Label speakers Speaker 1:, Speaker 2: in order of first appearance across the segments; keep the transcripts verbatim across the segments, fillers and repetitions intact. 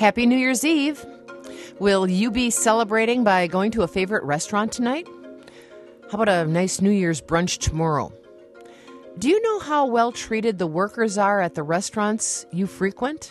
Speaker 1: Happy New Year's Eve. Will you be celebrating by going to a favorite restaurant tonight? How about a nice New Year's brunch tomorrow? Do you know how well treated the workers are at the restaurants you frequent?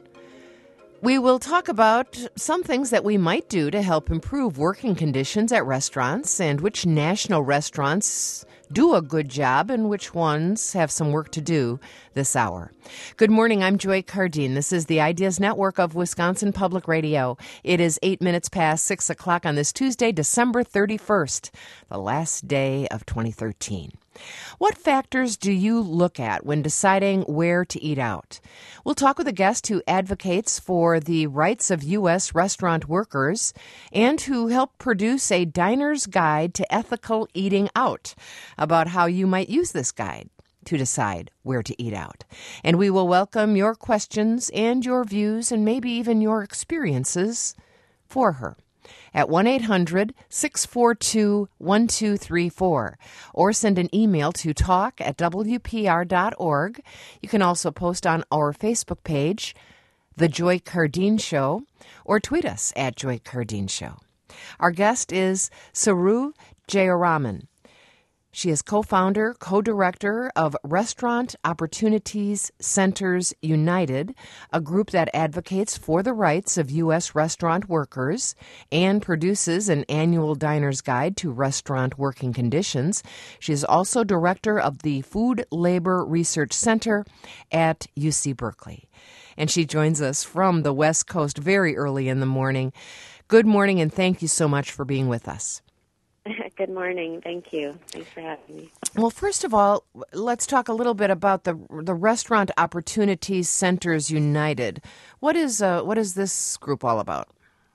Speaker 1: We will talk about some things that we might do to help improve working conditions at restaurants and which national restaurants do a good job and which ones have some work to do this hour. Good morning, I'm Joy Cardine. This is the Ideas Network of Wisconsin Public Radio. It is eight minutes past six o'clock on this Tuesday, December thirty-first, the last day of twenty thirteen. What factors do you look at when deciding where to eat out? We'll talk with a guest who advocates for the rights of U S restaurant workers and who helped produce a diner's guide to ethical eating out, about how you might use this guide to decide where to eat out. And we will welcome your questions and your views and maybe even your experiences for her at one eight hundred six four two one two three four or send an email to talk at w p r dot org. You can also post on our Facebook page, The Joy Cardine Show, or tweet us at Joy Cardine Show. Our guest is Saru Jayaraman. She is co-founder, co-director of Restaurant Opportunities Centers United, a group that advocates for the rights of U S restaurant workers and produces an annual diner's guide to restaurant working conditions. She is also director of the Food Labor Research Center at U C Berkeley. And she joins us from the West Coast very early in the morning. Good morning, and thank you so much for being with us.
Speaker 2: Good morning. Thank you. Thanks for having me.
Speaker 1: Well, first of all, let's talk a little bit about the the Restaurant Opportunities Centers United. What is uh, what is this group all about?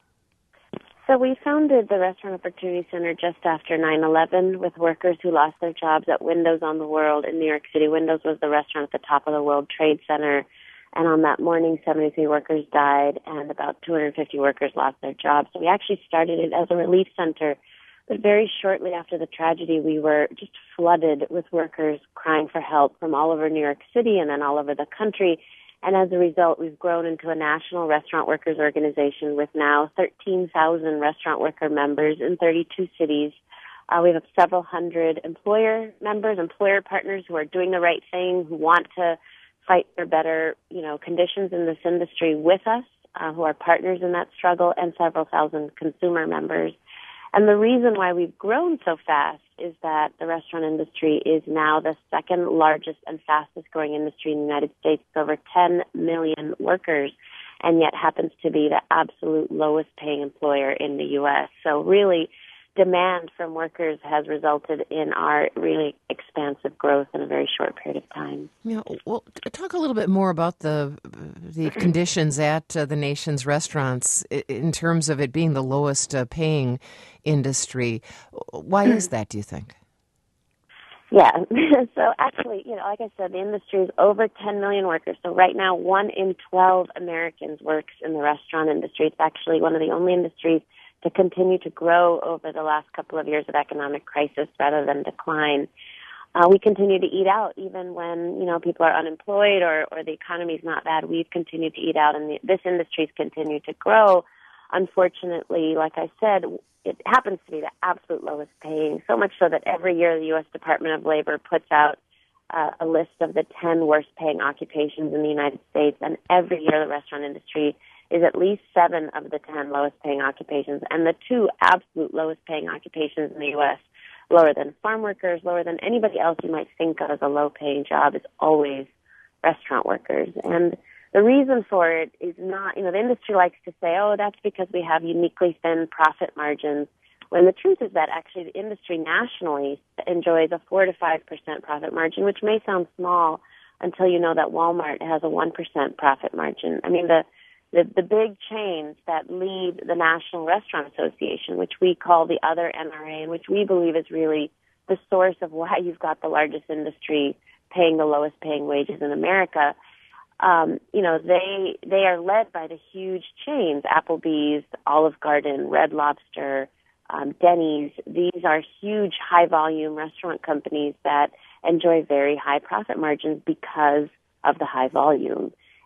Speaker 2: So we founded the Restaurant Opportunity Center just after nine eleven with workers who lost their jobs at Windows on the World in New York City. Windows was the restaurant at the top of the World Trade Center. And on that morning, seventy-three workers died and about two hundred fifty workers lost their jobs. So we actually started it as a relief center. But very shortly after the tragedy, we were just flooded with workers crying for help from all over New York City and then all over the country. And as a result, we've grown into a national restaurant workers organization with now thirteen thousand restaurant worker members in thirty-two cities. Uh, we have several hundred employer members, employer partners who are doing the right thing, who want to fight for better, you know, conditions in this industry with us, uh, who are partners in that struggle, and several thousand consumer members. And the reason why we've grown so fast is that the restaurant industry is now the second largest and fastest growing industry in the United States. It's over ten million workers, and yet happens to be the absolute lowest paying employer in the U S. So really, demand from workers has resulted in our really expansive growth in a very short period of time.
Speaker 1: Yeah, well, talk a little bit more about the the conditions at uh, the nation's restaurants in terms of it being the lowest uh, paying industry. Why is that, do you think?
Speaker 2: Yeah, so actually, you know, like I said, the industry is over ten million workers. So right now, one in twelve Americans works in the restaurant industry. It's actually one of the only industries to continue to grow over the last couple of years of economic crisis rather than decline. Uh, we continue to eat out even when, you know, people are unemployed or, or the economy is not bad. We've continued to eat out, and the, this industry's continued to grow. Unfortunately, like I said, it happens to be the absolute lowest paying, so much so that every year the U S Department of Labor puts out uh, a list of the ten worst paying occupations in the United States, and every year the restaurant industry is at least seven of the ten lowest paying occupations, and the two absolute lowest paying occupations in the U S, lower than farm workers, lower than anybody else you might think of as a low paying job, is always restaurant workers. And the reason for it is not, you know, the industry likes to say, oh, that's because we have uniquely thin profit margins, when the truth is that actually the industry nationally enjoys a four to five percent profit margin, which may sound small until you know that Walmart has a one percent profit margin. I mean, the The, the big chains that lead the National Restaurant Association, which we call the other N R A, and which we believe is really the source of why you've got the largest industry paying the lowest paying wages in America, um, you know, they they are led by the huge chains, Applebee's, Olive Garden, Red Lobster, um, Denny's. These are huge, high-volume restaurant companies that enjoy very high profit margins because of the high volume.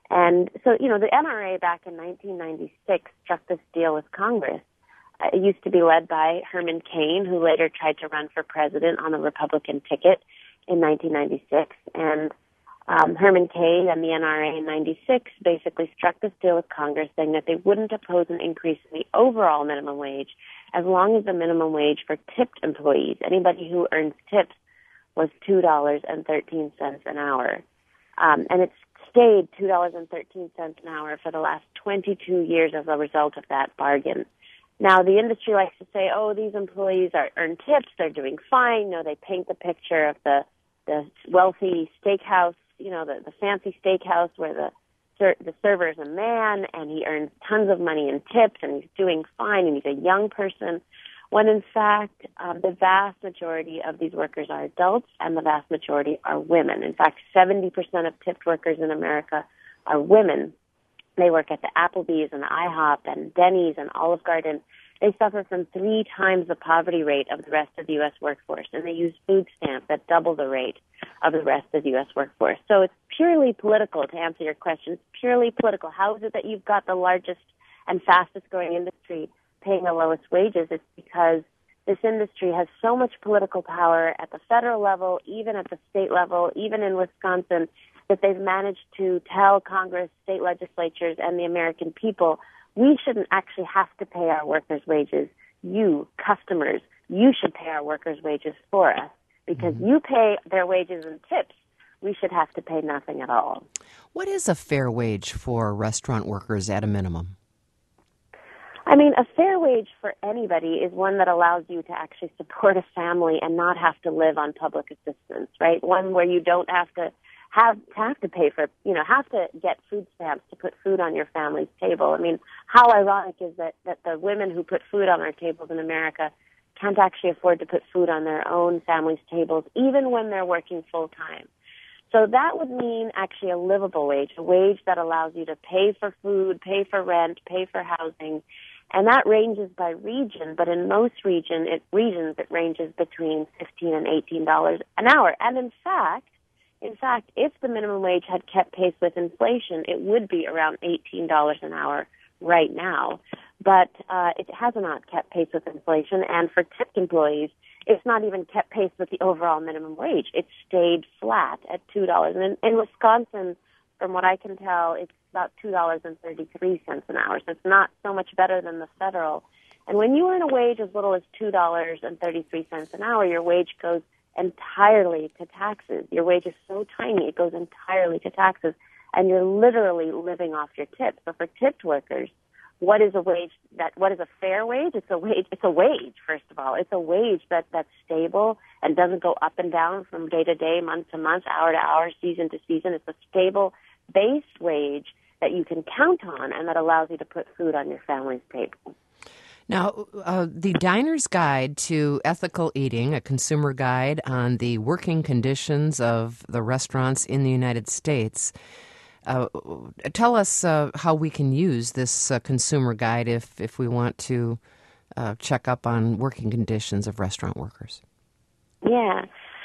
Speaker 2: And so, you know, the N R A back in nineteen ninety-six struck this deal with Congress. Uh, it used to be led by Herman Cain, who later tried to run for president on the Republican ticket in nineteen ninety-six. And um, Herman Cain and the N R A in ninety-six basically struck this deal with Congress, saying that they wouldn't oppose an increase in the overall minimum wage as long as the minimum wage for tipped employees, anybody who earns tips, was two dollars and thirteen cents an hour. Um, and it's stayed two dollars and thirteen cents an hour for the last twenty-two years as a result of that bargain. Now, the industry likes to say, oh, these employees are earn tips, they're doing fine. No, they paint the picture of the, the wealthy steakhouse, you know, the, the fancy steakhouse where the ser- the server is a man and he earns tons of money in tips and he's doing fine and he's a young person, when in fact, um, the vast majority of these workers are adults and the vast majority are women. In fact, seventy percent of tipped workers in America are women. They work at the Applebee's and the IHOP and Denny's and Olive Garden. They suffer from three times the poverty rate of the rest of the U S workforce, and they use food stamps at double the rate of the rest of the U S workforce. So it's purely political, to answer your question. It's purely political. How is it that you've got the largest and fastest growing industry paying the lowest wages? It's because this industry has so much political power at the federal level, even at the state level, even in Wisconsin, that they've managed to tell Congress, state legislatures, and the American people, we shouldn't actually have to pay our workers' wages. You, customers, you should pay our workers' wages for us because mm-hmm. you pay their wages and tips. We should have to pay nothing at all.
Speaker 1: What is a fair wage for restaurant workers at a minimum?
Speaker 2: I mean, a fair wage for anybody is one that allows you to actually support a family and not have to live on public assistance, right? One where you don't have to have have to pay for, you know, have to get food stamps to put food on your family's table. I mean, how ironic is that, that the women who put food on our tables in America can't actually afford to put food on their own family's tables, even when they're working full time. So that would mean actually a livable wage, a wage that allows you to pay for food, pay for rent, pay for housing. And that ranges by region, but in most region, it, regions it ranges between fifteen dollars and eighteen dollars an hour. And in fact, in fact, if the minimum wage had kept pace with inflation, it would be around eighteen dollars an hour right now. But uh, it has not kept pace with inflation, and for tipped employees, it's not even kept pace with the overall minimum wage. It's stayed flat at two dollars. And in, in Wisconsin, from what I can tell, it's about two dollars and thirty-three cents an hour. So it's not so much better than the federal. And when you earn a wage as little as two dollars and thirty-three cents an hour, your wage goes entirely to taxes. Your wage is so tiny, it goes entirely to taxes. And you're literally living off your tips. So for tipped workers, what is a wage that, what is a fair wage? It's a wage, it's a wage, first of all. It's a wage that, that's stable and doesn't go up and down from day to day, month to month, hour to hour, season to season. It's a stable base wage that you can count on and that allows you to put food on your family's table.
Speaker 1: Now, uh, the Diner's Guide to Ethical Eating, a consumer guide on the working conditions of the restaurants in the United States, uh, tell us uh, how we can use this uh, consumer guide if, if we want to uh, check up on working conditions of restaurant workers.
Speaker 2: Yeah.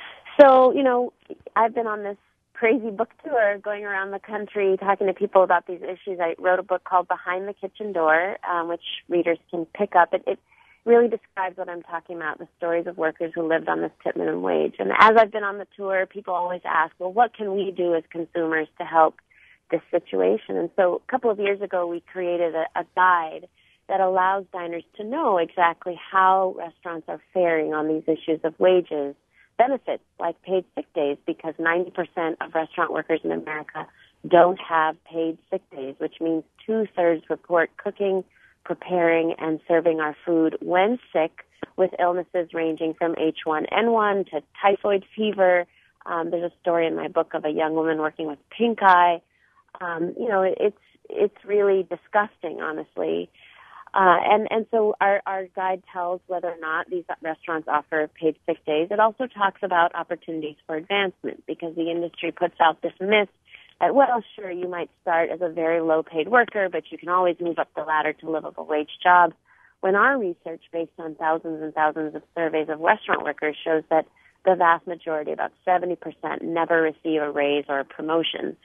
Speaker 2: So, you know, I've been on this crazy book tour going around the country talking to people about these issues. I wrote a book called Behind the Kitchen Door, um, which readers can pick up. It, it really describes what I'm talking about, the stories of workers who lived on this tip minimum wage. And as I've been on the tour, people always ask, well, what can we do as consumers to help this situation? And so a couple of years ago, we created a, a guide that allows diners to know exactly how restaurants are faring on these issues of wages, benefits like paid sick days, because ninety percent of restaurant workers in America don't have paid sick days, which means two-thirds report cooking, preparing, and serving our food when sick with illnesses ranging from H one N one to typhoid fever. Um, there's a story in my book of a young woman working with pink eye. Um, you know, it's it's really disgusting, honestly. Uh, and, and so our, our guide tells whether or not these restaurants offer paid sick days. It also talks about opportunities for advancement because the industry puts out this myth that, well, sure, you might start as a very low-paid worker, but you can always move up the ladder to livable wage jobs. When our research, based on thousands and thousands of surveys of restaurant workers, shows that the vast majority, about seventy percent, never receive a raise or a promotion.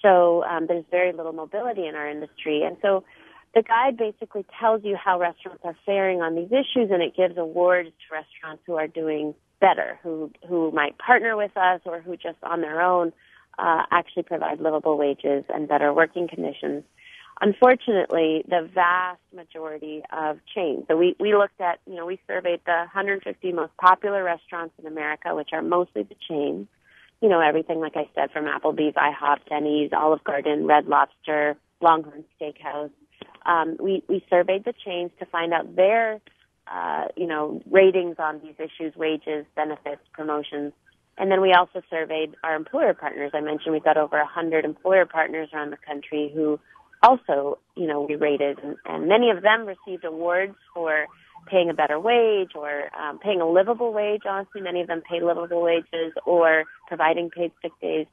Speaker 2: So um, there's very little mobility in our industry. And so the guide basically tells you how restaurants are faring on these issues, and it gives awards to restaurants who are doing better, who who might partner with us or who just on their own uh, actually provide livable wages and better working conditions. Unfortunately, the vast majority of chains, so we, we looked at, you know, we surveyed the one hundred fifty most popular restaurants in America, which are mostly the chains, you know, everything, like I said, from Applebee's, IHOP, Denny's, Olive Garden, Red Lobster, Longhorn Steakhouse. Um, we, we surveyed the chains to find out their, uh, you know, ratings on these issues, wages, benefits, promotions. And then we also surveyed our employer partners. I mentioned we've got over one hundred employer partners around the country who also, you know, we rated, and, and many of them received awards for paying a better wage or um, paying a livable wage. Honestly, many of them pay livable wages or providing paid sick days.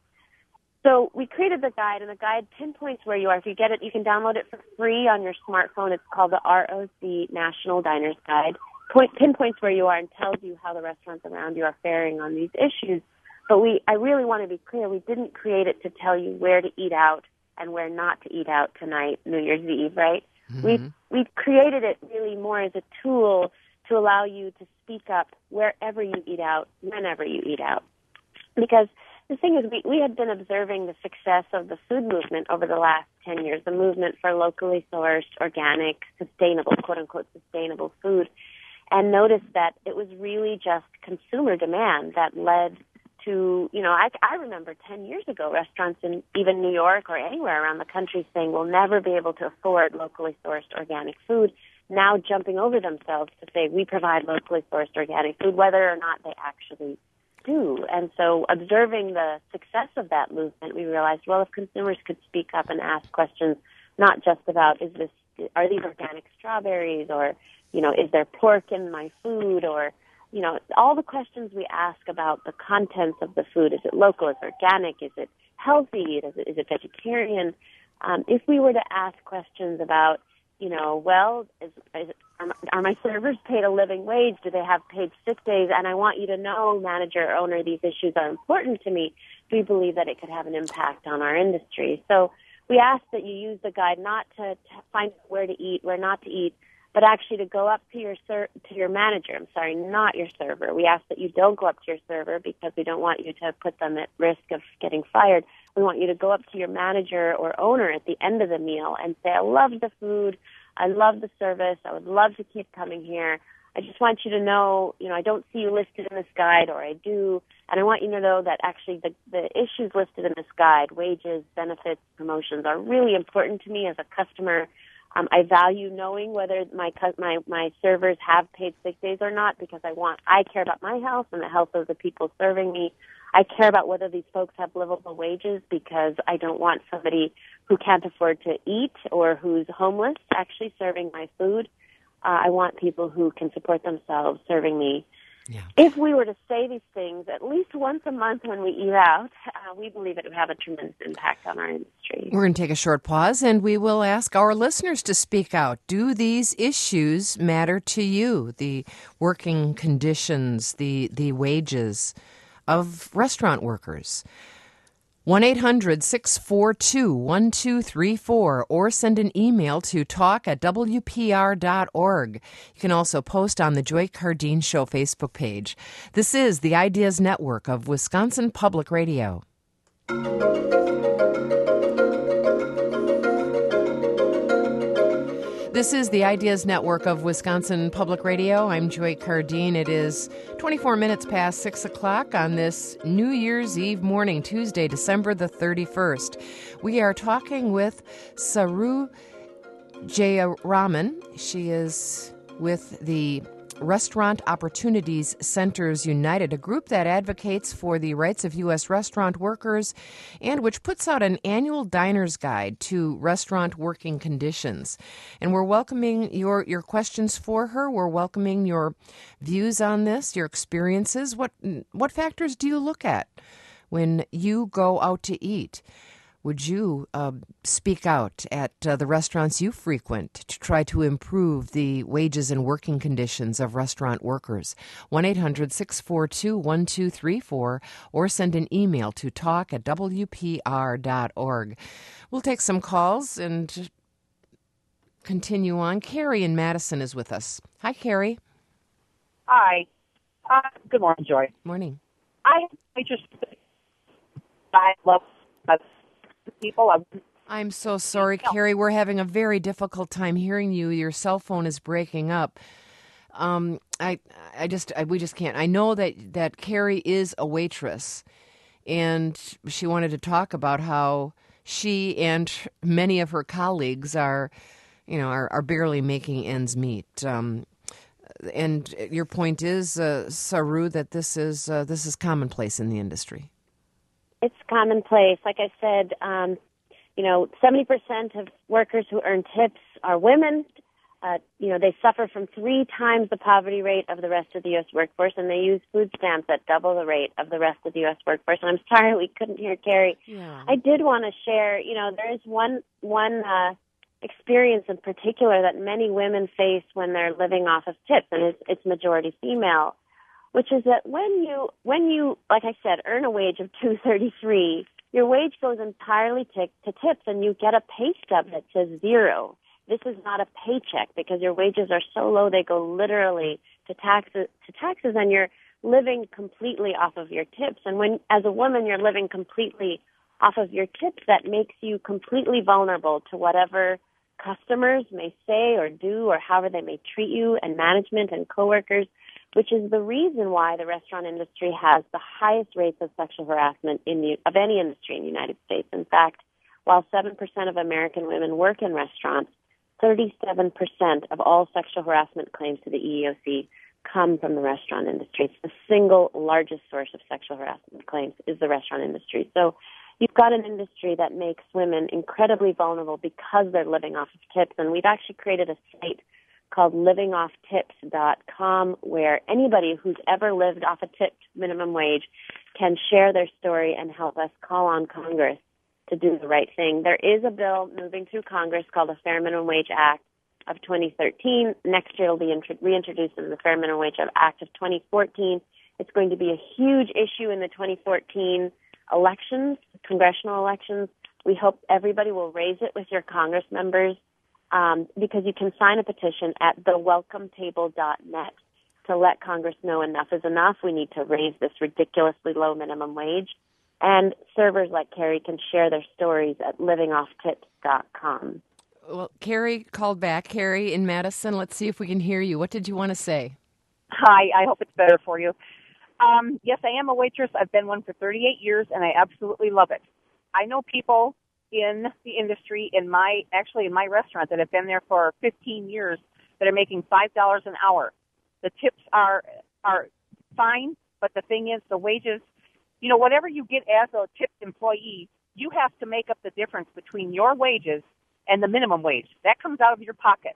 Speaker 2: So we created the guide, and the guide pinpoints where you are. If you get it, you can download it for free on your smartphone. It's called the R O C National Diners Guide. Point, pinpoints where you are and tells you how the restaurants around you are faring on these issues. But we, I really want to be clear, we didn't create it to tell you where to eat out and where not to eat out tonight, New Year's Eve, right? Mm-hmm. We've, we've created it really more as a tool to allow you to speak up wherever you eat out, whenever you eat out. Because the thing is, we, we had been observing the success of the food movement over the last ten years, the movement for locally sourced, organic, sustainable, quote-unquote, sustainable food, and noticed that it was really just consumer demand that led to, you know, I, I remember ten years ago, restaurants in even New York or anywhere around the country saying we'll never be able to afford locally sourced organic food, now jumping over themselves to say we provide locally sourced organic food, whether or not they actually do. And so observing the success of that movement, we realized, well, if consumers could speak up and ask questions, not just about, is this, are these organic strawberries, or, you know, is there pork in my food, or, you know, all the questions we ask about the contents of the food. Is it local? Is it organic? Is it healthy? Is it, is it vegetarian? Um, if we were to ask questions about, you know, well, is, is, are my servers paid a living wage? Do they have paid sick days? And I want you to know, manager or owner, these issues are important to me. We believe that it could have an impact on our industry. So we ask that you use the guide not to, to find where to eat, where not to eat, but actually to go up to your ser- to your manager, I'm sorry, not your server. We ask that you don't go up to your server because we don't want you to put them at risk of getting fired. We want you to go up to your manager or owner at the end of the meal and say, I love the food, I love the service, I would love to keep coming here. I just want you to know, you know, I don't see you listed in this guide, or I do, and I want you to know that actually the, the issues listed in this guide, wages, benefits, promotions, are really important to me as a customer. Um, I value knowing whether my my my servers have paid sick days or not, because I want I care about my health and the health of the people serving me. I care about whether these folks have livable wages, because I don't want somebody who can't afford to eat or who's homeless actually serving my food. Uh, I want people who can support themselves serving me. Yeah. If we were to say these things at least once a month when we eat out, uh, we believe it would have a tremendous impact on our industry.
Speaker 1: We're going to take a short pause, and we will ask our listeners to speak out. Do these issues matter to you? The working conditions, the, the wages of restaurant workers? one eight hundred six four two one two three four, or send an email to talk at w p r dot org. You can also post on the Joy Cardeen Show Facebook page. This is the Ideas Network of Wisconsin Public Radio. This is the Ideas Network of Wisconsin Public Radio. I'm Joy Cardeen. It is twenty-four minutes past six o'clock on this New Year's Eve morning, Tuesday, December the thirty-first. We are talking with Saru Jayaraman. She is with the Restaurant Opportunities Centers United, a group that advocates for the rights of U S restaurant workers and which puts out an annual diner's guide to restaurant working conditions. And we're welcoming your, your questions for her. We're welcoming your views on this, your experiences. What, what factors do you look at when you go out to eat? would you uh, speak out at uh, the restaurants you frequent to try to improve the wages and working conditions of restaurant workers? one eight hundred six four two one two three four or send an email to talk at w p r dot org. We'll take some calls and continue on. Carrie in Madison is with us. Hi, Carrie.
Speaker 3: Hi. Uh, good morning, Joy.
Speaker 1: Morning.
Speaker 3: I, I just, I love people. I,
Speaker 1: I'm so sorry, Carrie. We're having a very difficult time hearing you. Your cell phone is breaking up. Um, I, I just, I, we just can't. I know that, that Carrie is a waitress, and she wanted to talk about how she and many of her colleagues are, you know, are, are barely making ends meet. Um, and your point is, uh, Saru, that this is uh, this is commonplace in the industry.
Speaker 2: It's commonplace. Like I said, um, you know, seventy percent of workers who earn tips are women. Uh, you know, they suffer from three times the poverty rate of the rest of the U S workforce, and they use food stamps at double the rate of the rest of the U S workforce. And I'm sorry we couldn't hear Carrie.
Speaker 1: Yeah.
Speaker 2: I did want to share, you know, there is one one uh, experience in particular that many women face when they're living off of tips, and it's, it's majority female, which is that when you, when you, like I said, earn a wage of two thirty-three, your wage goes entirely to, to tips, and you get a pay stub that says zero. This is not a paycheck because your wages are so low they go literally to taxes, to taxes, and you're living completely off of your tips. And when, as a woman, you're living completely off of your tips, that makes you completely vulnerable to whatever customers may say or do or however they may treat you, and management and coworkers, which is the reason why the restaurant industry has the highest rates of sexual harassment in the, of any industry in the United States. In fact, while seven percent of American women work in restaurants, thirty-seven percent of all sexual harassment claims to the E E O C come from the restaurant industry. It's the single largest source of sexual harassment claims is the restaurant industry. So you've got an industry that makes women incredibly vulnerable because they're living off of tips. And we've actually created a site called living off tips dot com where anybody who's ever lived off a tipped minimum wage can share their story and help us call on Congress to do the right thing. There is a bill moving through Congress called the Fair Minimum Wage Act of twenty thirteen. Next year it'll be intro- reintroduced in the Fair Minimum Wage Act of twenty fourteen. It's going to be a huge issue in the twenty fourteen elections, congressional elections. We hope everybody will raise it with your Congress members um, because you can sign a petition at the welcome table dot net to let Congress know enough is enough. We need to raise this ridiculously low minimum wage. And servers like Carrie can share their stories at living off tips dot com.
Speaker 1: Well, Carrie called back. Carrie in Madison, let's see if we can hear you. What did you want to say?
Speaker 3: Hi, I hope it's better for you. Um, yes, I am a waitress. I've been one for thirty-eight years, and I absolutely love it. I know people in the industry, in my actually in my restaurant, that have been there for fifteen years that are making five dollars an hour. The tips are are fine, but the thing is, the wages, you know, whatever you get as a tipped employee, you have to make up the difference between your wages and the minimum wage. That comes out of your pocket.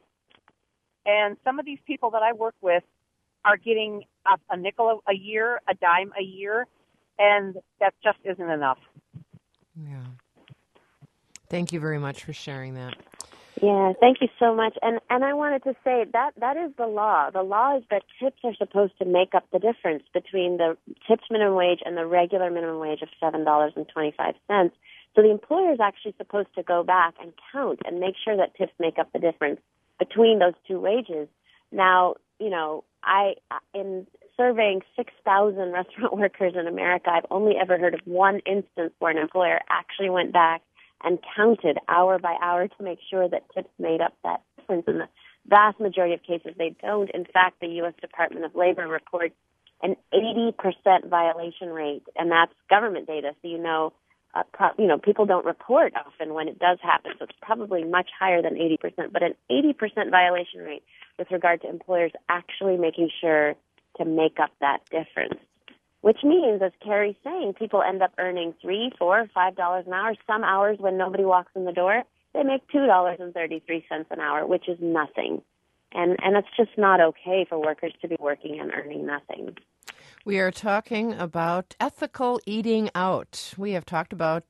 Speaker 3: And some of these people that I work with are getting a, a nickel a year, a dime a year, and that just isn't enough.
Speaker 1: Yeah. Thank you very much for sharing that.
Speaker 2: Yeah, thank you so much. And and I wanted to say that that is the law. The law is that tips are supposed to make up the difference between the tips minimum wage and the regular minimum wage of seven dollars and twenty-five cents. So the employer is actually supposed to go back and count and make sure that tips make up the difference between those two wages. Now, you know, I in surveying six thousand restaurant workers in America, I've only ever heard of one instance where an employer actually went back and counted hour by hour to make sure that tips made up that difference. In the vast majority of cases, they don't. In fact, the U S Department of Labor reports an eighty percent violation rate, and that's government data, so you know, uh, pro- you know, people don't report often when it does happen, so it's probably much higher than eighty percent, but an eighty percent violation rate with regard to employers actually making sure to make up that difference. Which means, as Carrie's saying, people end up earning three, four, five dollars an hour. Some hours when nobody walks in the door, they make two dollars and thirty-three cents an hour, which is nothing. And and it's just not okay for workers to be working and earning nothing.
Speaker 1: We are talking about ethical eating out. We have talked about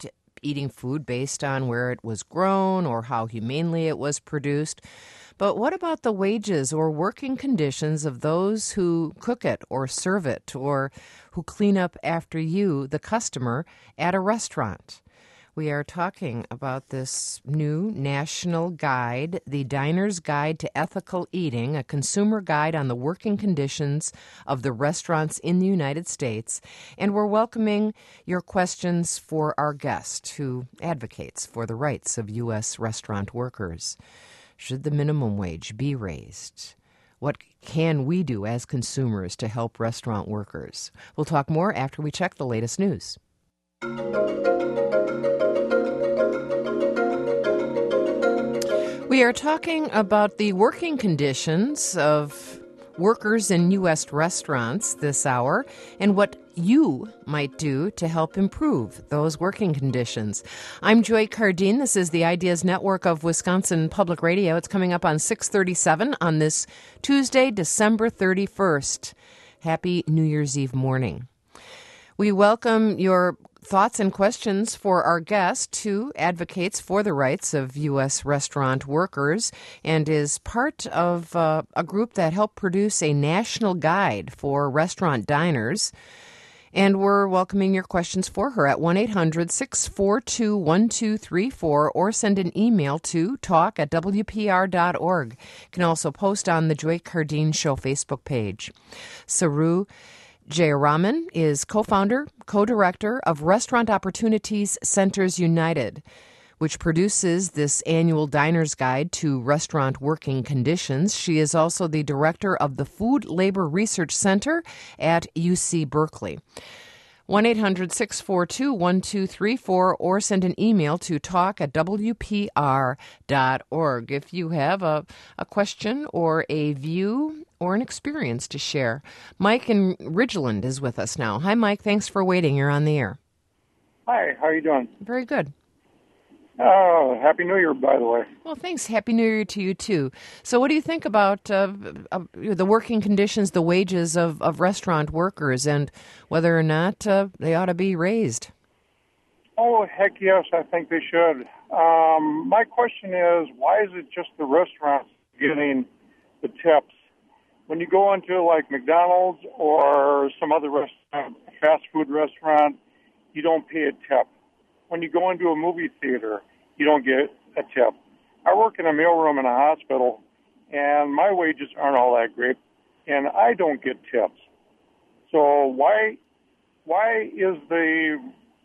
Speaker 1: eating food based on where it was grown or how humanely it was produced. But what about the wages or working conditions of those who cook it or serve it or who clean up after you, the customer, at a restaurant? We are talking about this new national guide, the Diner's Guide to Ethical Eating, a consumer guide on the working conditions of the restaurants in the United States. And we're welcoming your questions for our guest who advocates for the rights of U S restaurant workers. Should the minimum wage be raised? What can we do as consumers to help restaurant workers? We'll talk more after we check the latest news. We are talking about the working conditions of workers in U S restaurants this hour and what you might do to help improve those working conditions. I'm Joy Cardine. This is the Ideas Network of Wisconsin Public Radio. It's coming up on six thirty-seven on this Tuesday, December thirty-first. Happy New Year's Eve morning. We welcome your thoughts and questions for our guest, who advocates for the rights of U S restaurant workers and is part of uh, a group that helped produce a national guide for restaurant diners. And we're welcoming your questions for her at one eight hundred six four two one two three four or send an email to talk at w p r dot org. You can also post on the Joy Cardine Show Facebook page. Saru Jayaraman is co-founder, co-director of Restaurant Opportunities Centers United, which produces this annual Diner's Guide to Restaurant Working Conditions. She is also the director of the Food Labor Research Center at U C Berkeley. one eight hundred six four two one two three four or send an email to talk at w p r dot org if you have a, a question or a view or an experience to share. Mike in Ridgeland is with us now. Hi, Mike. Thanks for waiting. You're on the air.
Speaker 4: Hi. How are you doing?
Speaker 1: Very good.
Speaker 4: Oh, Happy New Year, by the way.
Speaker 1: Well, thanks. Happy New Year to you, too. So what do you think about uh, uh, the working conditions, the wages of, of restaurant workers, and whether or not uh, they ought to be raised?
Speaker 4: Oh, heck yes, I think they should. Um, my question is, why is it just the restaurants getting the tips? When you go into, like, McDonald's or some other restaurant, fast food restaurant, you don't pay a tip. When you go into a movie theater, you don't get a tip. I work in a mailroom in a hospital, and my wages aren't all that great, and I don't get tips. So why why is the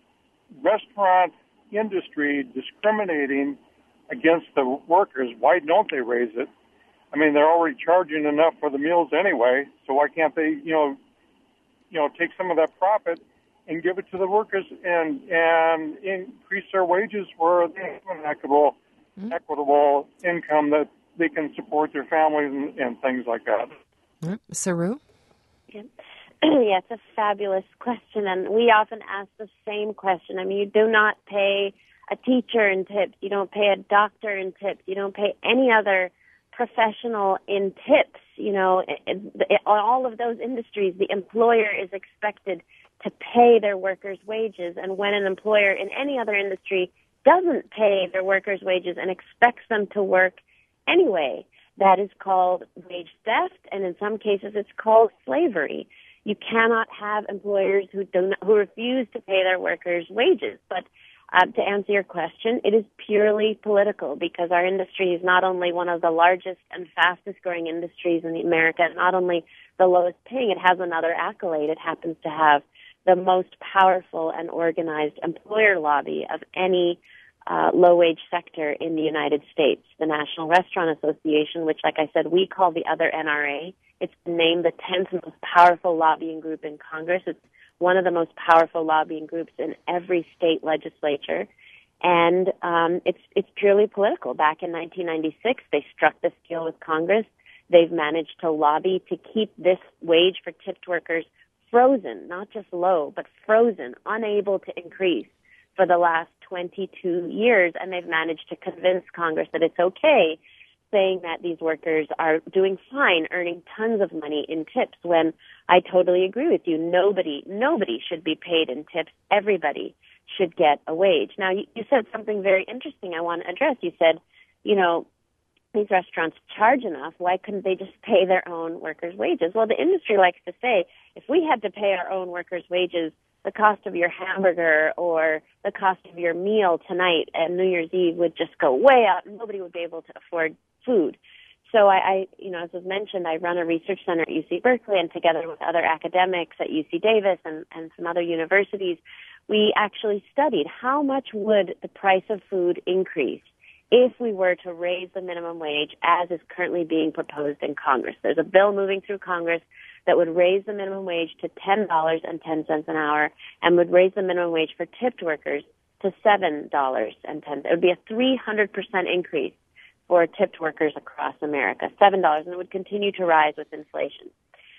Speaker 4: restaurant industry discriminating against the workers? Why don't they raise it? I mean, they're already charging enough for the meals anyway, so why can't they, you know, you know, take some of that profit and give it to the workers and and increase their wages for they have an equitable, mm-hmm. equitable income that they can support their families and, and things like that.
Speaker 1: Mm-hmm. Saru?
Speaker 2: Yeah. yeah, it's a fabulous question, and we often ask the same question. I mean, you do not pay a teacher in tips. You don't pay a doctor in tips. You don't pay any other professional in tips. You know, in all of those industries, the employer is expected to pay their workers' wages. And when an employer in any other industry doesn't pay their workers' wages and expects them to work anyway, that is called wage theft, and in some cases it's called slavery. You cannot have employers who do not, who refuse to pay their workers' wages. But uh, to answer your question, it is purely political, because our industry is not only one of the largest and fastest growing industries in America, not only the lowest paying, it has another accolade. It happens to have the most powerful and organized employer lobby of any uh, low-wage sector in the United States, the National Restaurant Association, which, like I said, we call the other N R A. It's named the tenth most powerful lobbying group in Congress. It's one of the most powerful lobbying groups in every state legislature. And um, it's it's purely political. Back in nineteen ninety-six, they struck this deal with Congress. They've managed to lobby to keep this wage for tipped workers frozen, not just low, but frozen, unable to increase for the last twenty-two years. And they've managed to convince Congress that it's okay, saying that these workers are doing fine, earning tons of money in tips, when I totally agree with you. Nobody, nobody should be paid in tips. Everybody should get a wage. Now, you, you said something very interesting I want to address. You said, you know, these restaurants charge enough. Why couldn't they just pay their own workers' wages? Well, the industry likes to say, if we had to pay our own workers' wages, the cost of your hamburger or the cost of your meal tonight and New Year's Eve would just go way out, and nobody would be able to afford food. So I, I, you know, as was mentioned, I run a research center at U C Berkeley, and together with other academics at U C Davis and, and some other universities, we actually studied how much would the price of food increase if we were to raise the minimum wage as is currently being proposed in Congress. There's a bill moving through Congress that would raise the minimum wage to ten dollars and ten cents an hour and would raise the minimum wage for tipped workers to seven dollars and ten cents. It would be a three hundred percent increase for tipped workers across America, seven dollars, and it would continue to rise with inflation.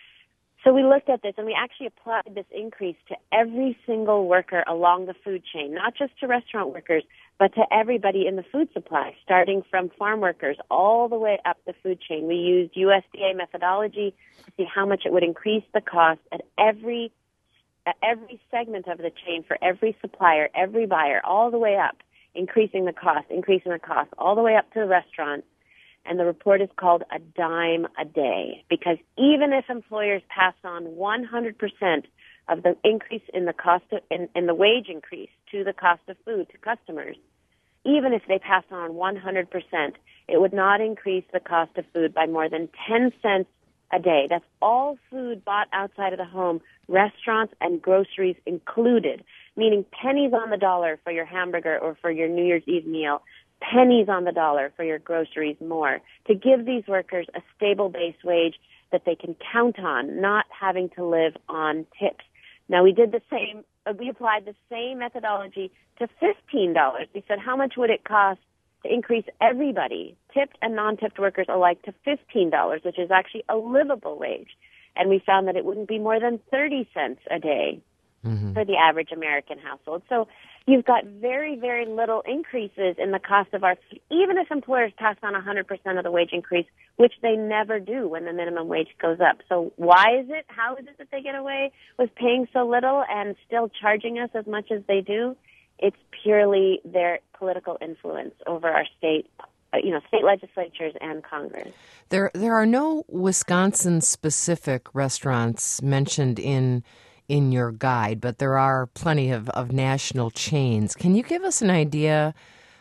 Speaker 2: So we looked at this, and we actually applied this increase to every single worker along the food chain, not just to restaurant workers, but to everybody in the food supply, starting from farm workers all the way up the food chain. We used U S D A methodology to see how much it would increase the cost at every at every segment of the chain for every supplier, every buyer, all the way up, increasing the cost, increasing the cost, all the way up to the restaurant. And the report is called a dime a day, because even if employers pass on one hundred percent of the increase in the cost of, in, in the wage increase to the cost of food to customers, even if they pass on one hundred percent, it would not increase the cost of food by more than ten cents a day. That's all food bought outside of the home, restaurants and groceries included, meaning pennies on the dollar for your hamburger or for your New Year's Eve meal, pennies on the dollar for your groceries more, to give these workers a stable base wage that they can count on, not having to live on tips. Now, we did the same, we applied the same methodology to fifteen dollars. We said, how much would it cost to increase everybody, tipped and non-tipped workers alike, to fifteen dollars, which is actually a livable wage? And we found that it wouldn't be more than thirty cents a day mm-hmm. for the average American household. So you've got very, very little increases in the cost of our food, even if employers pass on one hundred percent of the wage increase, which they never do when the minimum wage goes up. So why is it, how is it that they get away with paying so little and still charging us as much as they do? It's purely their political influence over our state, you know, state legislatures and Congress.
Speaker 1: There, there are no Wisconsin-specific restaurants mentioned in in your guide, but there are plenty of, of national chains. Can you give us an idea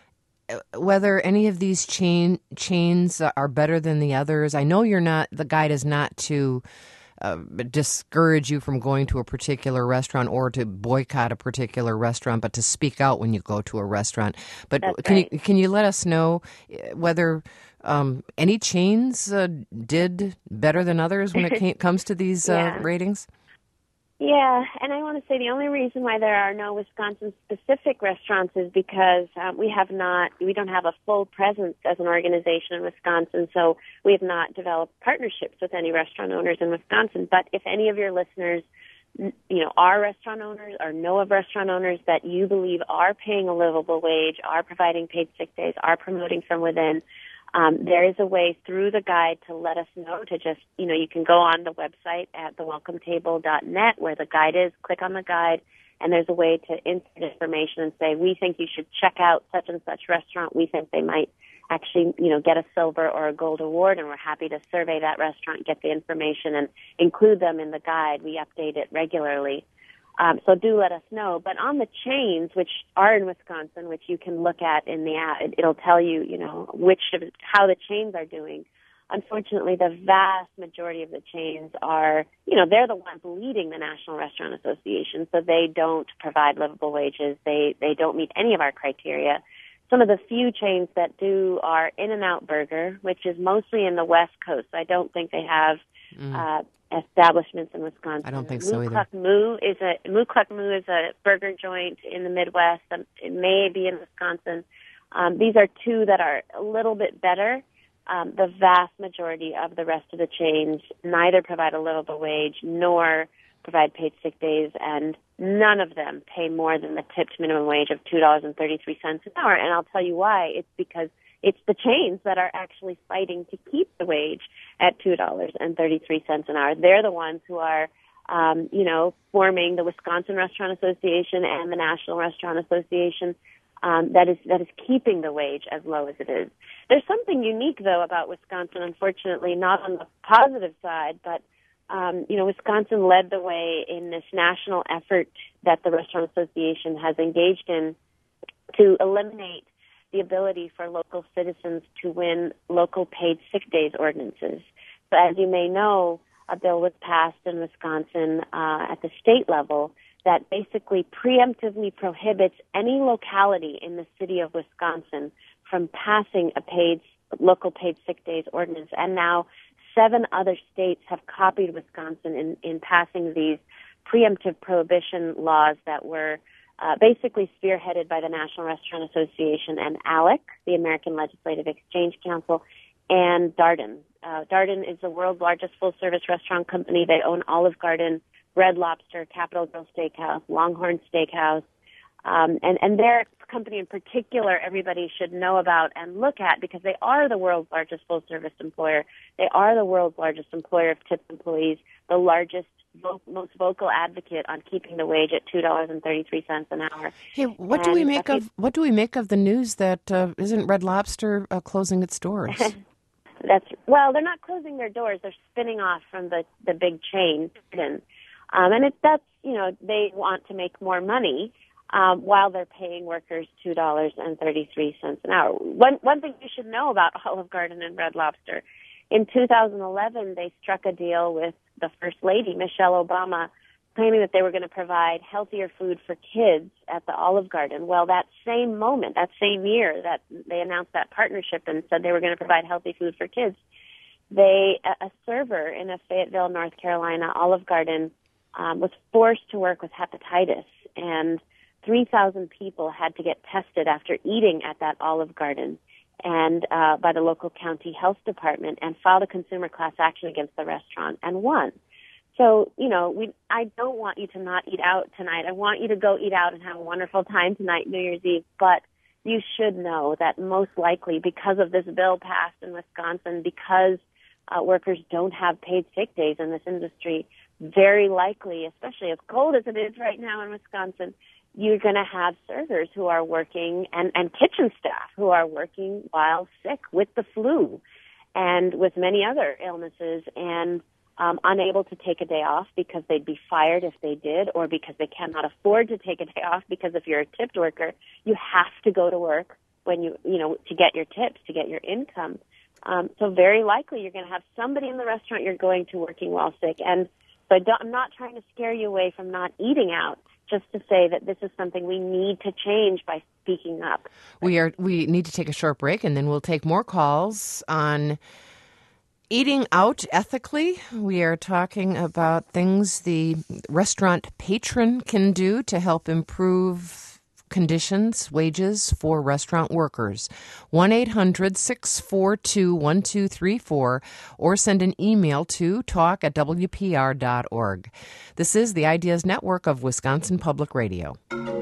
Speaker 1: whether any of these chain chains are better than the others? I know you're not, the guide is not to uh, discourage you from going to a particular restaurant or to boycott a particular restaurant, but to speak out when you go to a restaurant. But
Speaker 2: That's
Speaker 1: can
Speaker 2: right.
Speaker 1: you can you let us know whether um, any chains uh, did better than others when it came, comes to these
Speaker 2: yeah.
Speaker 1: uh, ratings?
Speaker 2: Yeah, and I want to say the only reason why there are no Wisconsin-specific restaurants is because um, we have not, we don't have a full presence as an organization in Wisconsin, so we have not developed partnerships with any restaurant owners in Wisconsin. But if any of your listeners, you know, are restaurant owners or know of restaurant owners that you believe are paying a livable wage, are providing paid sick days, are promoting from within, Um, there is a way through the guide to let us know, to just, you know, you can go on the website at the welcome table dot net where the guide is, click on the guide, and there's a way to insert information and say, we think you should check out such and such restaurant. We think they might actually, you know, get a silver or a gold award, and we're happy to survey that restaurant, get the information, and include them in the guide. We update it regularly. Um, so do let us know. But on the chains, which are in Wisconsin, which you can look at in the app, it, it'll tell you, you know, which of, how the chains are doing. Unfortunately, the vast majority of the chains are, you know, they're the ones leading the National Restaurant Association, so they don't provide livable wages. They they don't meet any of our criteria. Some of the few chains that do are In-N-Out Burger, which is mostly in the West Coast. I don't think they have mm. uh, establishments in Wisconsin.
Speaker 1: I don't think
Speaker 2: Moo
Speaker 1: so either.
Speaker 2: Cluck Moo is a Moo Cluck Moo is a burger joint in the Midwest. It may be in Wisconsin. Um, these are two that are a little bit better. Um, the vast majority of the rest of the chains neither provide a livable wage nor provide paid sick days, and none of them pay more than the tipped minimum wage of two dollars and thirty-three cents an hour. And I'll tell you why. It's because it's the chains that are actually fighting to keep the wage at two dollars and thirty-three cents an hour. They're the ones who are um, you know, forming the Wisconsin Restaurant Association and the National Restaurant Association um, that is that is keeping the wage as low as it is. There's something unique, though, about Wisconsin, unfortunately, not on the positive side, but, um, you know, Wisconsin led the way in this national effort that the Restaurant Association has engaged in to eliminate the ability for local citizens to win local paid sick days ordinances. So as you may know, a bill was passed in Wisconsin uh, at the state level that basically preemptively prohibits any locality in the city of Wisconsin from passing a paid local paid sick days ordinance. And now seven other states have copied Wisconsin in, in passing these preemptive prohibition laws that were uh, basically spearheaded by the National Restaurant Association and ALEC, the American Legislative Exchange Council, and Darden. Uh, Darden is the world's largest full-service restaurant company. They own Olive Garden, Red Lobster, Capitol Grill Steakhouse, Longhorn Steakhouse, um, and, and their company in particular everybody should know about and look at because they are the world's largest full-service employer. They are the world's largest employer of tipped employees, the largest, vo- most vocal advocate on keeping the wage at two dollars and thirty-three cents an hour.
Speaker 1: Hey, what
Speaker 2: and
Speaker 1: do we make of what do we make of the news that uh, isn't Red Lobster uh, closing its doors?
Speaker 2: That's well, they're not closing their doors; they're spinning off from the the big chain, um, and it, that's you know they want to make more money um, while they're paying workers two dollars and thirty three cents an hour. One one thing you should know about Olive Garden and Red Lobster: in two thousand eleven, they struck a deal with the First Lady, Michelle Obama, claiming that they were going to provide healthier food for kids at the Olive Garden. Well, that same moment, that same year that they announced that partnership and said they were going to provide healthy food for kids, they a, a server in a Fayetteville, North Carolina Olive Garden um, was forced to work with hepatitis, and three thousand people had to get tested after eating at that Olive Garden and uh, by the local county health department and filed a consumer class action against the restaurant and won. So, you know, we, I don't want you to not eat out tonight. I want you to go eat out and have a wonderful time tonight, New Year's Eve. But you should know that most likely because of this bill passed in Wisconsin, because uh, workers don't have paid sick days in this industry, very likely, especially as cold as it is right now in Wisconsin, you're going to have servers who are working and, and kitchen staff who are working while sick with the flu and with many other illnesses and Um, unable to take a day off because they'd be fired if they did, or because they cannot afford to take a day off because if you're a tipped worker, you have to go to work when you, you know, to get your tips, to get your income. Um, so very likely you're going to have somebody in the restaurant you're going to working while sick. And so I don't, I'm not trying to scare you away from not eating out, just to say that this is something we need to change by speaking up.
Speaker 1: We are. We need to take a short break, and then we'll take more calls on eating out ethically. We are talking about things the restaurant patron can do to help improve conditions, wages for restaurant workers. one eight hundred six four two one two three four or send an email to talk at w p r dot org. This is the Ideas Network of Wisconsin Public Radio.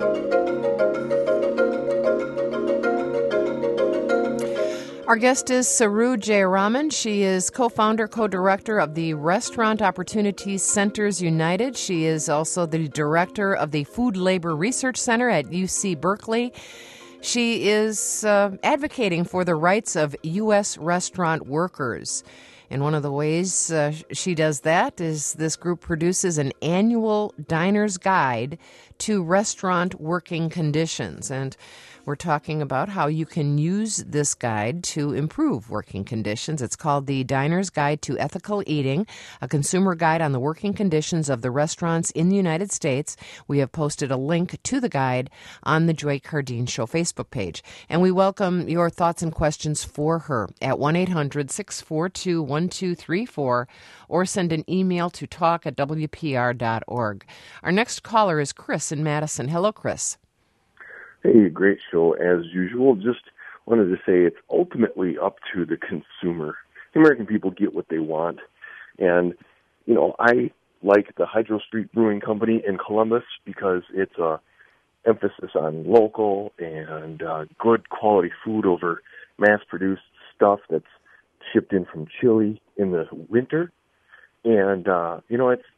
Speaker 1: Our guest is Saru Jayaraman. She is co-founder, co-director of the Restaurant Opportunities Centers United. She is also the director of the Food Labor Research Center at U C Berkeley. She is uh, advocating for the rights of U S restaurant workers. And one of the ways uh, she does that is this group produces an annual diner's guide to restaurant working conditions. And we're talking about how you can use this guide to improve working conditions. It's called the Diner's Guide to Ethical Eating, a consumer guide on the working conditions of the restaurants in the United States. We have posted a link to the guide on the Joy Cardine Show Facebook page. And we welcome your thoughts and questions for her at one eight hundred six four two one two three four or send an email to talk at w p r dot org. Our next caller is Chris in Madison. Hello, Chris.
Speaker 5: Hey, great show as usual. Just wanted to say it's ultimately up to the consumer. The American people get what they want. And, you know, I like the Hydro Street Brewing Company in Columbus because it's a emphasis on local and uh, good quality food over mass-produced stuff that's shipped in from Chile in the winter. And, uh, you know, it's just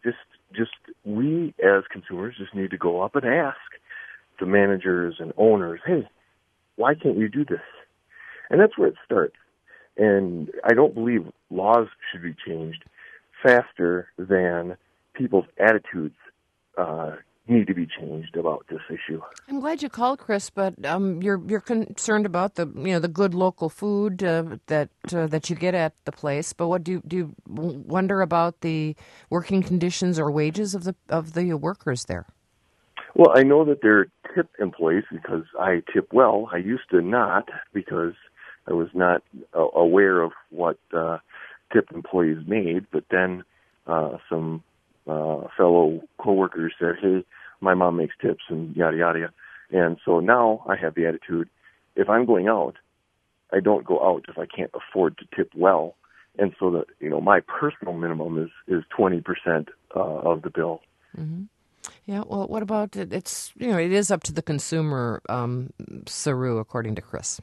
Speaker 5: just we as consumers just need to go up and ask the managers and owners, hey, why can't you do this? And that's where it starts. And I don't believe laws should be changed faster than people's attitudes uh, need to be changed about this issue.
Speaker 1: I'm glad you called, Chris, but um, you're you're concerned about the you know the good local food uh, that uh, that you get at the place. But what do you, do you wonder about the working conditions or wages of the of the workers there?
Speaker 5: Well, I know that they're tip employees because I tip well. I used to not because I was not uh, aware of what uh, tip employees made. But then uh, some uh, fellow coworkers said, "Hey, my mom makes tips," and yada yada. And so now I have the attitude: if I'm going out, I don't go out if I can't afford to tip well. And so that you know, my personal minimum is is twenty percent uh, of the bill.
Speaker 1: Mm-hmm. Yeah, well, what about it? It's, you know, it is up to the consumer, um, Saru, according to Chris.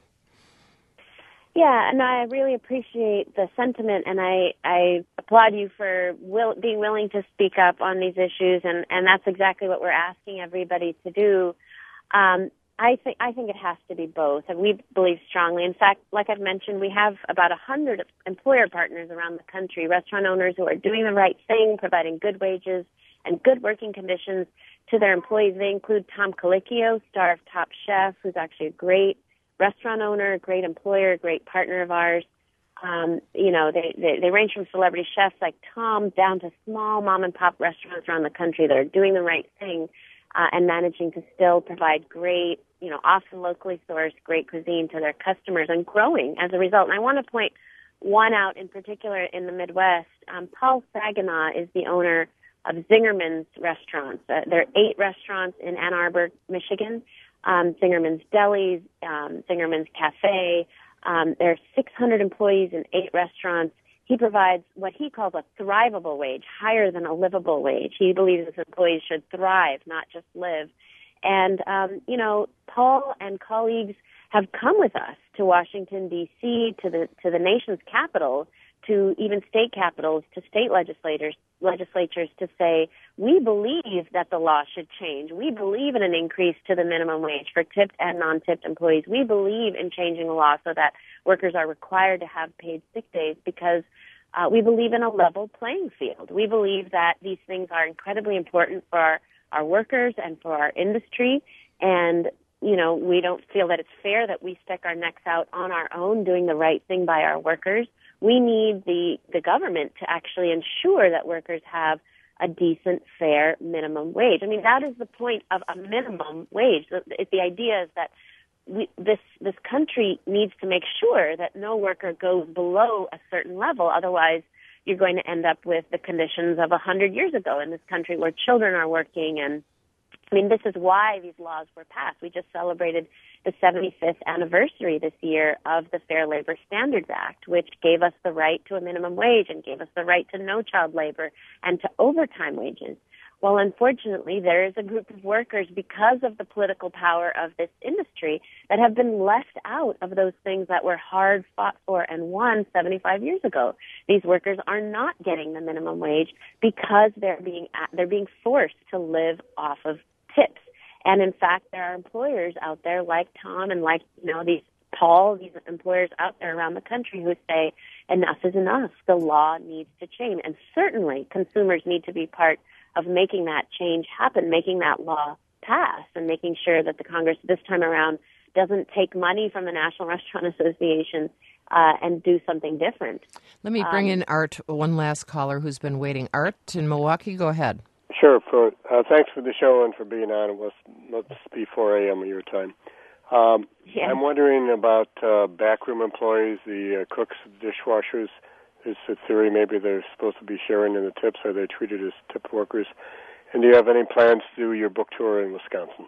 Speaker 2: Yeah, and I really appreciate the sentiment, and I, I applaud you for will, being willing to speak up on these issues, and, and that's exactly what we're asking everybody to do. Um, I think I think it has to be both, and we believe strongly. In fact, like I've mentioned, we have about a hundred employer partners around the country, restaurant owners who are doing the right thing, providing good wages and good working conditions to their employees. They include Tom Colicchio, star of Top Chef, who's actually a great restaurant owner, a great employer, a great partner of ours. Um, you know, they, they, they range from celebrity chefs like Tom down to small mom-and-pop restaurants around the country that are doing the right thing uh, and managing to still provide great, you know, often locally sourced, great cuisine to their customers and growing as a result. And I want to point one out in particular in the Midwest. Um, Paul Saginaw is the owner of Zingerman's Restaurants. Uh, there are eight restaurants in Ann Arbor, Michigan. Um, Zingerman's Delis, um, Zingerman's Cafe. Um, there are six hundred employees in eight restaurants. He provides what he calls a thrivable wage, higher than a livable wage. He believes his employees should thrive, not just live. And, um, you know, Paul and colleagues have come with us to Washington, D C, to the to the nation's capital, to even state capitals, to state legislators, legislatures to say, we believe that the law should change. We believe in an increase to the minimum wage for tipped and non-tipped employees. We believe in changing the law so that workers are required to have paid sick days because uh, we believe in a level playing field. We believe that these things are incredibly important for our, our workers and for our industry. And, you know, we don't feel that it's fair that we stick our necks out on our own doing the right thing by our workers. We need the, the government to actually ensure that workers have a decent, fair minimum wage. I mean, that is the point of a minimum wage. The, the idea is that we, this this country needs to make sure that no worker goes below a certain level. Otherwise, you're going to end up with the conditions of a hundred years ago in this country where children are working. And I mean, this is why these laws were passed. We just celebrated the seventy-fifth anniversary this year of the Fair Labor Standards Act, which gave us the right to a minimum wage and gave us the right to no child labor and to overtime wages. Well, unfortunately, there is a group of workers, because of the political power of this industry, that have been left out of those things that were hard fought for and won seventy-five years ago. These workers are not getting the minimum wage because they're being they're being forced to live off of tips. And in fact, there are employers out there like Tom and like, you know, these Paul, these employers out there around the country who say enough is enough. The law needs to change. And certainly consumers need to be part of making that change happen, making that law pass, and making sure that the Congress this time around doesn't take money from the National Restaurant Association uh, and do something different.
Speaker 1: Let me bring
Speaker 2: um,
Speaker 1: in Art, one last caller who's been waiting. Art in Milwaukee, go ahead.
Speaker 6: Sure. For uh, thanks for the show and for being on. It was let's be four a.m. your time. Um,
Speaker 2: yeah.
Speaker 6: I'm wondering about uh, backroom employees, the uh, cooks, dishwashers. There's a theory maybe they're supposed to be sharing in the tips. Are they treated as tip workers? And do you have any plans to do your book tour in Wisconsin?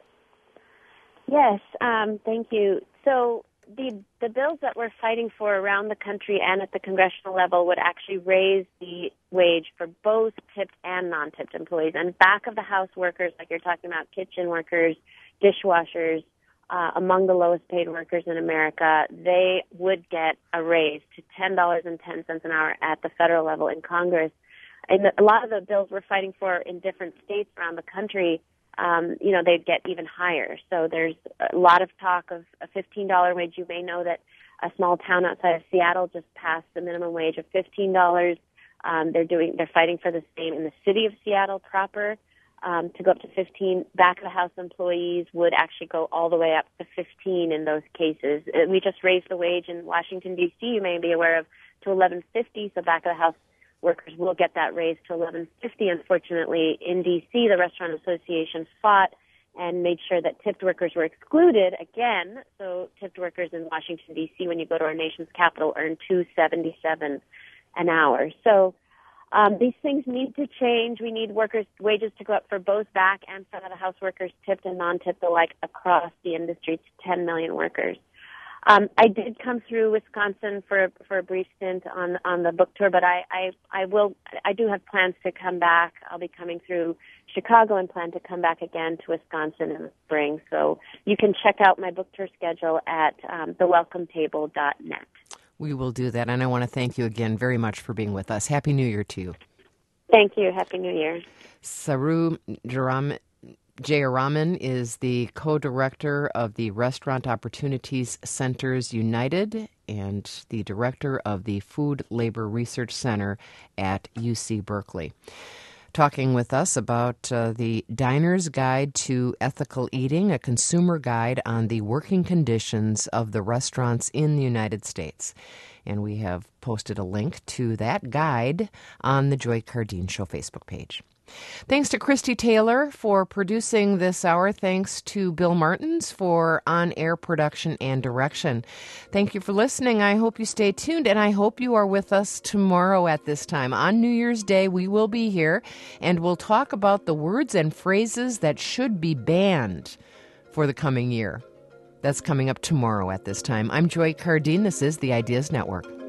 Speaker 2: Yes. Um, thank you. So the the bills that we're fighting for around the country and at the congressional level would actually raise the wage for both tipped and non-tipped employees. And back of the house workers, like you're talking about, kitchen workers, dishwashers, uh, among the lowest paid workers in America, they would get a raise to ten dollars and ten cents an hour at the federal level in Congress. and a lot of the bills we're fighting for in different states around the country, um, you know, they'd get even higher. So there's a lot of talk of a fifteen dollars wage. You may know that a small town outside of Seattle just passed the minimum wage of fifteen dollars. Um, they're doing, they're fighting for the same in the city of Seattle proper, um, to go up to fifteen. Back of the house employees would actually go all the way up to fifteen in those cases. Uh, We just raised the wage in Washington, D C, you may be aware of, to eleven fifty. So back of the house workers will get that raised to eleven fifty. Unfortunately, in D C, the Restaurant Association fought and made sure that tipped workers were excluded again. So tipped workers in Washington, D C, when you go to our nation's capital, earn two seventy-seven an hour. So um, these things need to change. We need workers' wages to go up for both back and front of the house workers, tipped and non-tipped alike, across the industry to ten million workers. Um, I did come through Wisconsin for for a brief stint on on the book tour, but I, I I will I do have plans to come back. I'll be coming through Chicago and plan to come back again to Wisconsin in the spring. So you can check out my book tour schedule at um, the welcome table dot net.
Speaker 1: We will do that, and I want to thank you again very much for being with us. Happy New Year to you.
Speaker 2: Thank you. Happy New Year.
Speaker 1: Saru Jaram. Jayaraman is the co-director of the Restaurant Opportunities Centers United and the director of the Food Labor Research Center at U C Berkeley, talking with us about uh, the Diner's Guide to Ethical Eating, a consumer guide on the working conditions of the restaurants in the United States. And we have posted a link to that guide on the Joy Cardeen Show Facebook page. Thanks to Christy Taylor for producing this hour. Thanks to Bill Martins for on-air production and direction. Thank you for listening. I hope you stay tuned, and I hope you are with us tomorrow at this time. On New Year's Day, we will be here, and we'll talk about the words and phrases that should be banned for the coming year. That's coming up tomorrow at this time. I'm Joy Cardeen. This is the Ideas Network.